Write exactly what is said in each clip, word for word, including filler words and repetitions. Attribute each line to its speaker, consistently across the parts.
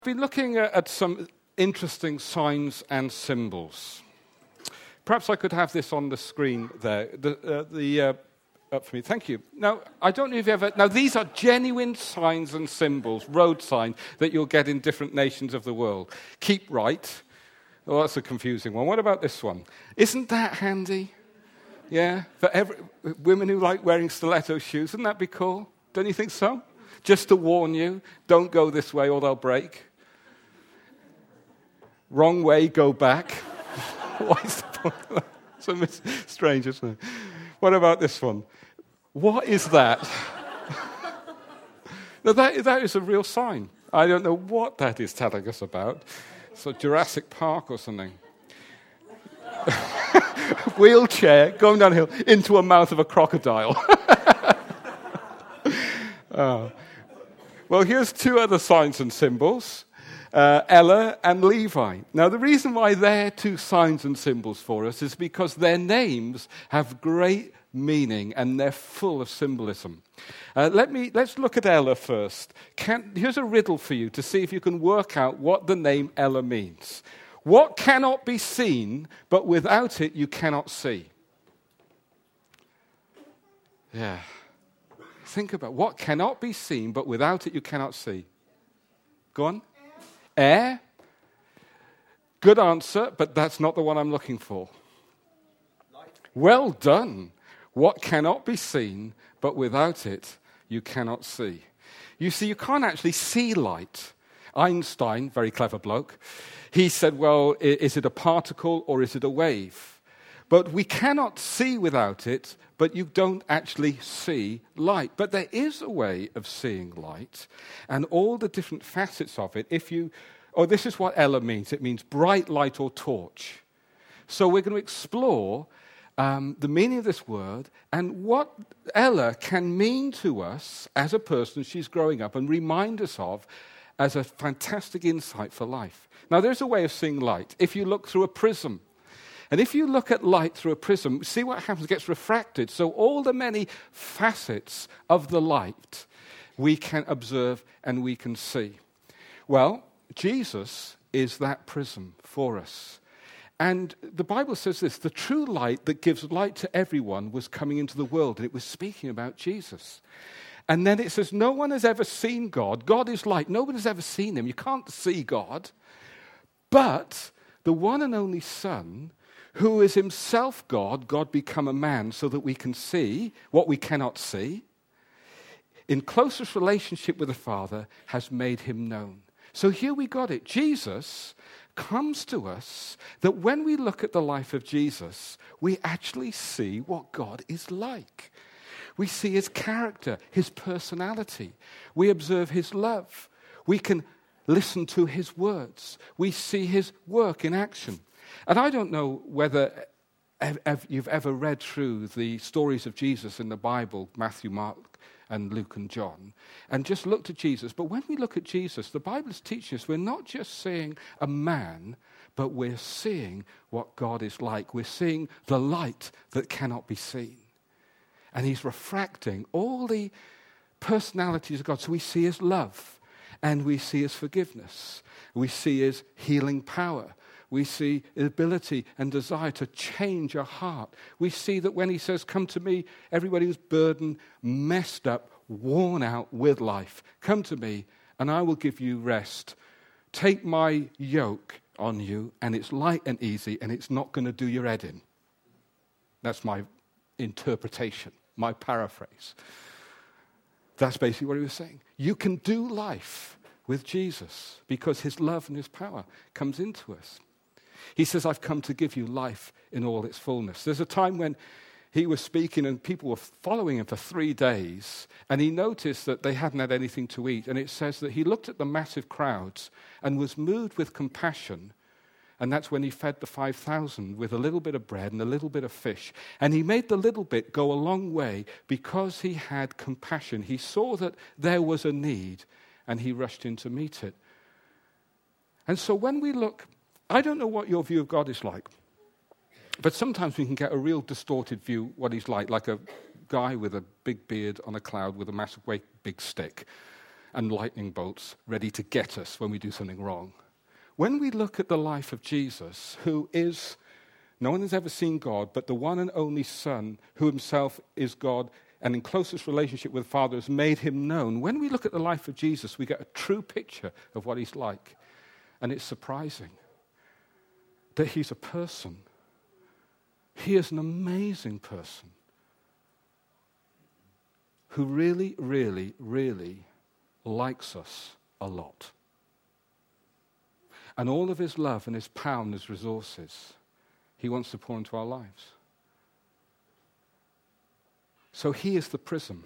Speaker 1: I've been looking at some interesting signs and symbols. Perhaps I could have this on the screen there. The, uh, the uh, up for me. Thank you. Now, I don't know if you ever... Now, these are genuine signs and symbols, road signs, that you'll get in different nations of the world. Keep right. Oh, that's a confusing one. What about this one? Isn't that handy? Yeah? For every, women who like wearing stiletto shoes, wouldn't that be cool? Don't you think so? Just to warn you, don't go this way or they'll break. Wrong way, go back. What is the point? So strange, isn't it? What about this one? What is that? Now, that, that is a real sign. I don't know what that is telling us about. So Jurassic Park or something. Wheelchair going downhill into a mouth of a crocodile. oh. Well, here's two other signs and symbols. Uh, Ella and Levi. Now, the reason why they're two signs and symbols for us is because their names have great meaning and they're full of symbolism. Uh, let me, let's look at Ella first. Can, here's a riddle for you to see if you can work out what the name Ella means. What cannot be seen, but without it you cannot see? Yeah. Think about what cannot be seen, but without it you cannot see. Go on. Air. Good answer, but that's not the one I'm looking for. Light. Well done. What cannot be seen, but without it, you cannot see. You see, you can't actually see light. Einstein, very clever bloke, he said, well, is it a particle or is it a wave? But we cannot see without it, but you don't actually see light. But there is a way of seeing light, and all the different facets of it. If you, oh, this is what Ella means. It means bright light or torch. So we're going to explore um, the meaning of this word and what Ella can mean to us as a person she's growing up and remind us of as a fantastic insight for life. Now, there's a way of seeing light. If you look through a prism, and if you look at light through a prism, see what happens, it gets refracted. So all the many facets of the light we can observe and we can see. Well, Jesus is that prism for us. And the Bible says this, the true light that gives light to everyone was coming into the world, and it was speaking about Jesus. And then it says, no one has ever seen God. God is light. No one has ever seen him. You can't see God. But the one and only Son, who is himself God, God become a man so that we can see what we cannot see, in closest relationship with the Father, has made him known. So here we got it. Jesus comes to us that when we look at the life of Jesus, we actually see what God is like. We see his character, his personality. We observe his love. We can listen to his words. We see his work in action. And I don't know whether you've ever read through the stories of Jesus in the Bible, Matthew, Mark, and Luke and John, and just looked at Jesus. But when we look at Jesus, the Bible is teaching us we're not just seeing a man, but we're seeing what God is like. We're seeing the light that cannot be seen. And he's refracting all the personalities of God. So we see his love, and we see his forgiveness. We see his healing power. We see his ability and desire to change our heart. We see that when he says, come to me, everybody who's burdened, messed up, worn out with life, come to me and I will give you rest. Take my yoke on you and it's light and easy and it's not going to do your head in. That's my interpretation, my paraphrase. That's basically what he was saying. You can do life with Jesus because his love and his power comes into us. He says, I've come to give you life in all its fullness. There's a time when he was speaking and people were following him for three days, and he noticed that they hadn't had anything to eat. And it says that he looked at the massive crowds and was moved with compassion, and that's when he fed the five thousand with a little bit of bread and a little bit of fish. And he made the little bit go a long way because he had compassion. He saw that there was a need, and he rushed in to meet it. And so when we look, I don't know what your view of God is like, but sometimes we can get a real distorted view what he's like, like a guy with a big beard on a cloud with a massive, great big stick. and lightning bolts ready to get us when we do something wrong. When we look at the life of Jesus, who is, no one has ever seen God, but the one and only Son, who himself is God and in closest relationship with the Father has made him known, when we look at the life of Jesus, we get a true picture of what he's like. And it's surprising that he's a person. He is an amazing person who really, really, really likes us a lot. And all of his love and his power and his resources, he wants to pour into our lives. So he is the prism.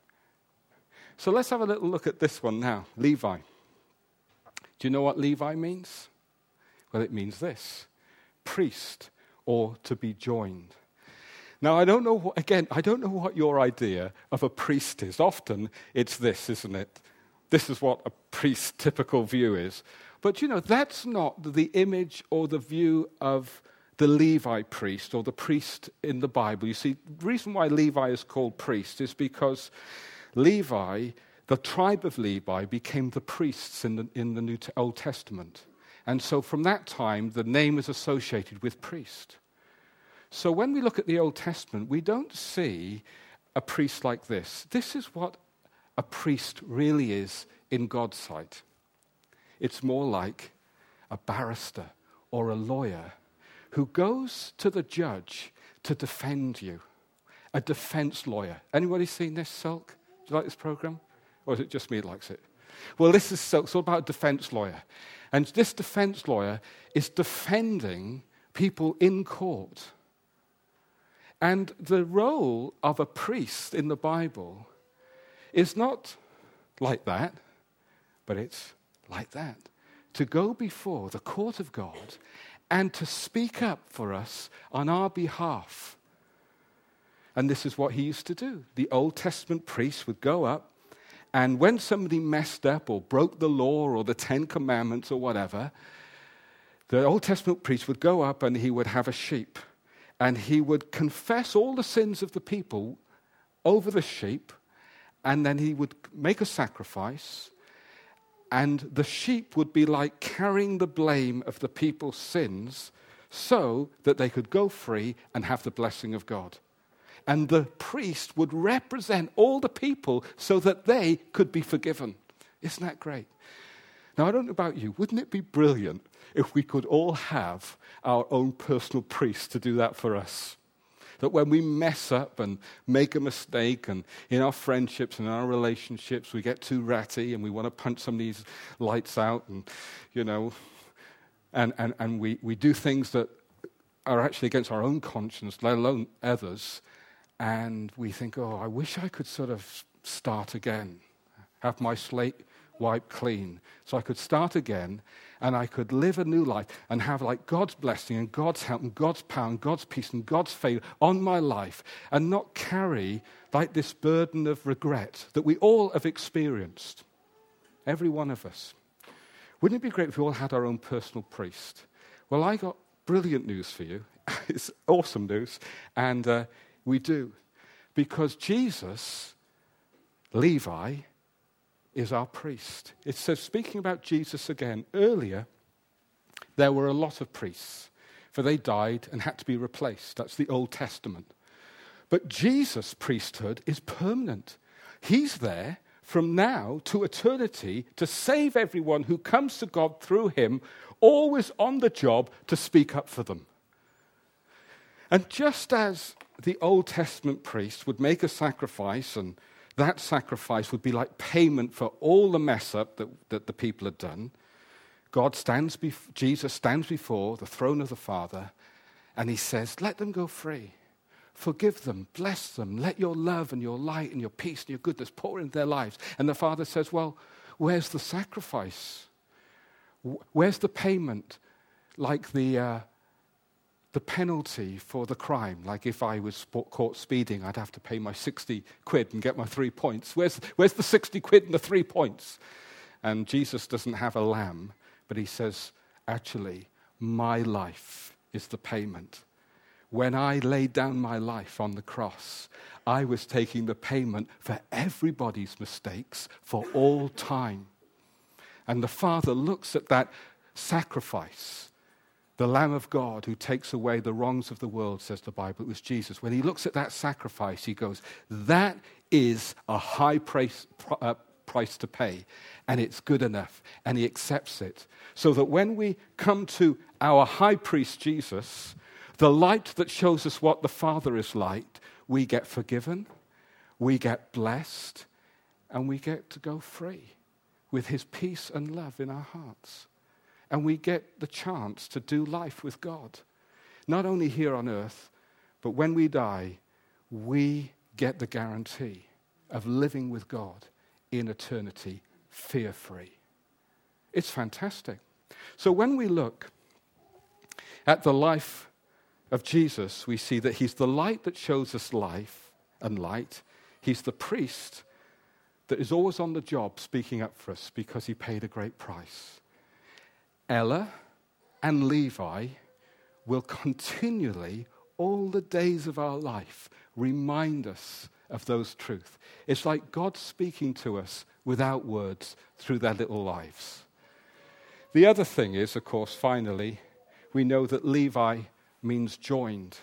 Speaker 1: So let's have a little look at this one now, Levi. Do you know what Levi means? Well, it means this: priest, or to be joined. Now, I don't know, what, again, I don't know what your idea of a priest is. Often it's this, isn't it? This is what a priest's typical view is. But, you know, that's not the image or the view of the Levi priest or the priest in the Bible. You see, the reason why Levi is called priest is because Levi, the tribe of Levi, became the priests in the, in the New Old Testament. And so from that time, the name is associated with priest. So when we look at the Old Testament, we don't see a priest like this. This is what a priest really is in God's sight. It's more like a barrister or a lawyer who goes to the judge to defend you. A defense lawyer. Anybody seen this, Silk? Do you like this program? Or is it just me that likes it? Well, this is Silk. It's all about a defense lawyer. And this defense lawyer is defending people in court. And the role of a priest in the Bible is not like that, but it's like that. To go before the court of God and to speak up for us on our behalf. And this is what he used to do. The Old Testament priest would go up, and when somebody messed up or broke the law or the Ten Commandments or whatever, the Old Testament priest would go up and he would have a sheep. And he would confess all the sins of the people over the sheep, and then he would make a sacrifice, and the sheep would be like carrying the blame of the people's sins so that they could go free and have the blessing of God. And the priest would represent all the people so that they could be forgiven. Isn't that great? Now, I don't know about you. Wouldn't it be brilliant if we could all have our own personal priest to do that for us? That when we mess up and make a mistake, and in our friendships and our relationships, we get too ratty and we want to punch somebody's lights out, and, you know, and, and, and we, we do things that are actually against our own conscience, let alone others, and we think, oh, I wish I could sort of start again, have my slate wiped clean, so I could start again and I could live a new life and have like God's blessing and God's help and God's power and God's peace and God's favor on my life, and not carry like this burden of regret that we all have experienced, every one of us. Wouldn't it be great if we all had our own personal priest? Well, I got brilliant news for you. It's awesome news, and uh, we do, because Jesus, Levi, is our priest. It says, speaking about Jesus again, earlier, there were a lot of priests, for they died and had to be replaced. That's the Old Testament. But Jesus' priesthood is permanent. He's there from now to eternity to save everyone who comes to God through him, always on the job to speak up for them. And just as the Old Testament priest would make a sacrifice, and that sacrifice would be like payment for all the mess up that, that the people had done, God stands, bef- Jesus stands before the throne of the Father, and he says, let them go free. Forgive them, bless them, let your love and your light and your peace and your goodness pour into their lives. And the Father says, well, where's the sacrifice? Where's the payment? Like the... Uh, The penalty for the crime, like if I was caught speeding, I'd have to pay my sixty quid and get my three points. Where's, where's the sixty quid and the three points? And Jesus doesn't have a lamb, but he says, actually, my life is the payment. when I laid down my life on the cross, I was taking the payment for everybody's mistakes for all time. And the Father looks at that sacrifice, the Lamb of God who takes away the wrongs of the world, says the Bible. It was Jesus. When he looks at that sacrifice, he goes, that is a high price, uh, price to pay, and it's good enough, and he accepts it. So that when we come to our high priest Jesus, the light that shows us what the Father is like, we get forgiven, we get blessed, and we get to go free with his peace and love in our hearts. And we get the chance to do life with God. Not only here on earth, but when we die, we get the guarantee of living with God in eternity, fear-free. It's fantastic. So when we look at the life of Jesus, we see that he's the light that shows us life and light. He's the priest that is always on the job speaking up for us because he paid a great price. Ella and Levi will continually, all the days of our life, remind us of those truths. It's like God speaking to us without words through their little lives. The other thing is, of course, finally, we know that Levi means joined.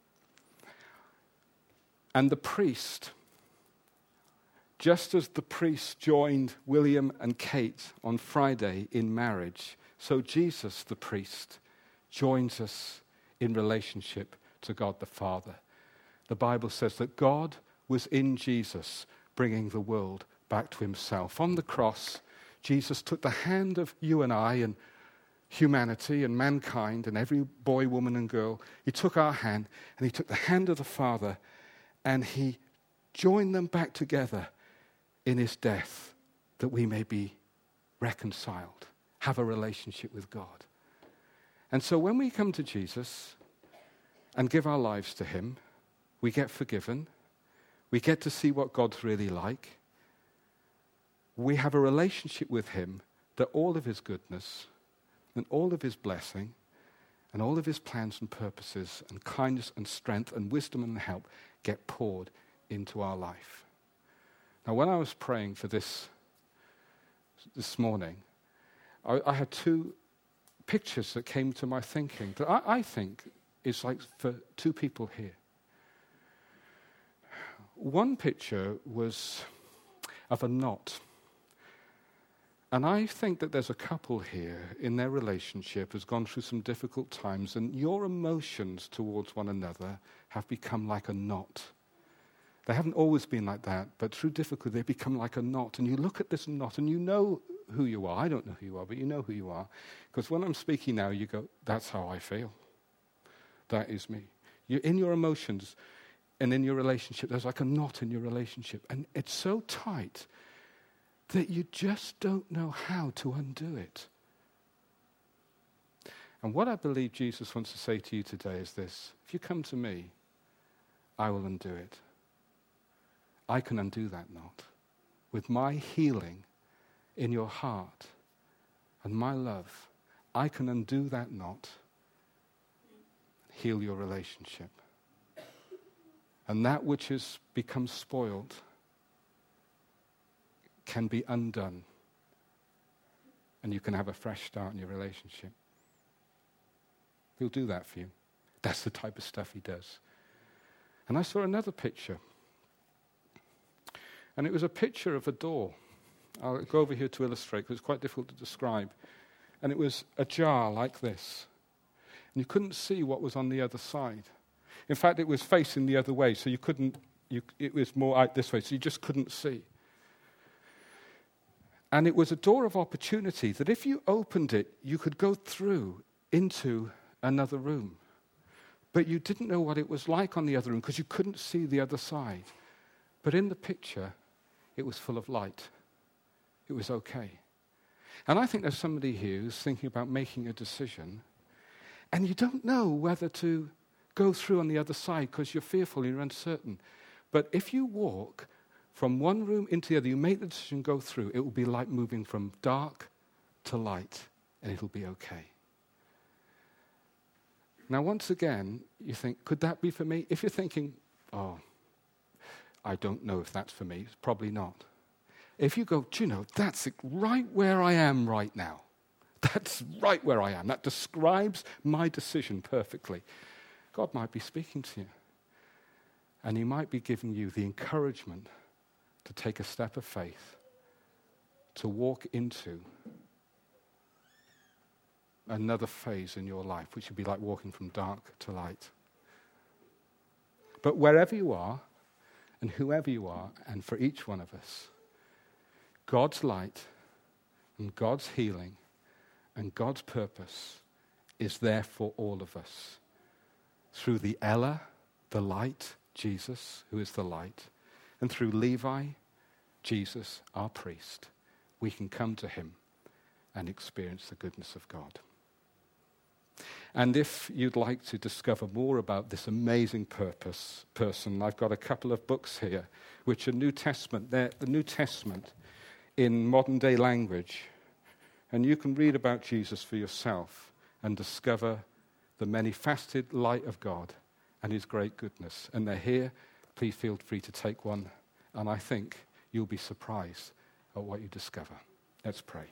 Speaker 1: And the priest, just as the priest joined William and Kate on Friday in marriage, so Jesus, the priest, joins us in relationship to God the Father. The Bible says that God was in Jesus, bringing the world back to himself. On the cross, Jesus took the hand of you and I and humanity and mankind and every boy, woman, and girl. He took our hand and he took the hand of the Father and he joined them back together in his death that we may be reconciled, have a relationship with God. And so when we come to Jesus and give our lives to him, we get forgiven. We get to see what God's really like. We have a relationship with him that all of his goodness and all of his blessing and all of his plans and purposes and kindness and strength and wisdom and help get poured into our life. Now, when I was praying for this this morning, I, I had two pictures that came to my thinking that I, I think is like for two people here. One picture was of a knot. And I think that there's a couple here in their relationship has gone through some difficult times, and your emotions towards one another have become like a knot. They haven't always been like that, but through difficulty they become like a knot. And you look at this knot and you know who you are. I don't know who you are, but you know who you are. Because when I'm speaking now, you go, that's how I feel. That is me. You're in your emotions and in your relationship, there's like a knot in your relationship. And it's so tight that you just don't know how to undo it. And what I believe Jesus wants to say to you today is this: if you come to me, I will undo it. I can undo that knot with my healing in your heart and my love. I can undo that knot, heal your relationship. And that which has become spoiled can be undone. And you can have a fresh start in your relationship. He'll do that for you. That's the type of stuff he does. And I saw another picture. And it was a picture of a door. I'll go over here to illustrate because it's quite difficult to describe. And it was a jar like this. And you couldn't see what was on the other side. In fact, it was facing the other way, so you couldn't, you, it was more out this way, so you just couldn't see. And it was a door of opportunity that if you opened it, you could go through into another room. But you didn't know what it was like on the other room because you couldn't see the other side. But in the picture, it was full of light. It was okay. And I think there's somebody here who's thinking about making a decision, and you don't know whether to go through on the other side because you're fearful and you're uncertain. But if you walk from one room into the other, you make the decision, go through, it will be like moving from dark to light, and it'll be okay. Now, once again, you think, could that be for me? If you're thinking, oh, I don't know if that's for me, it's probably not. If you go, do you know, that's right where I am right now. That's right where I am. That describes my decision perfectly. God might be speaking to you. And he might be giving you the encouragement to take a step of faith, to walk into another phase in your life, which would be like walking from dark to light. But wherever you are, and whoever you are, and for each one of us, God's light and God's healing and God's purpose is there for all of us. Through the Ella, the light, Jesus, who is the light, and through Levi, Jesus, our priest, we can come to him and experience the goodness of God. And if you'd like to discover more about this amazing purpose person, I've got a couple of books here, which are New Testament. They're the New Testament in modern day language. And you can read about Jesus for yourself and discover the many-faceted light of God and his great goodness. And they're here. Please feel free to take one. And I think you'll be surprised at what you discover. Let's pray.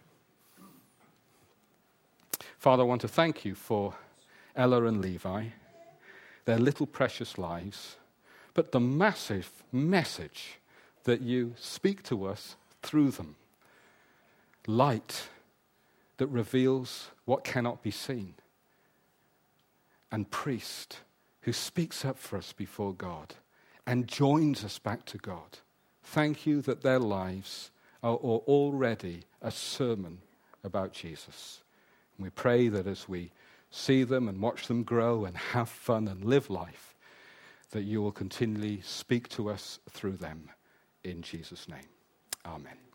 Speaker 1: Father, I want to thank you for Ella and Levi, their little precious lives, but the massive message that you speak to us through them. Light that reveals what cannot be seen. And priest who speaks up for us before God and joins us back to God. Thank you that their lives are already a sermon about Jesus. And we pray that as we see them and watch them grow and have fun and live life, that you will continually speak to us through them. In Jesus' name, amen.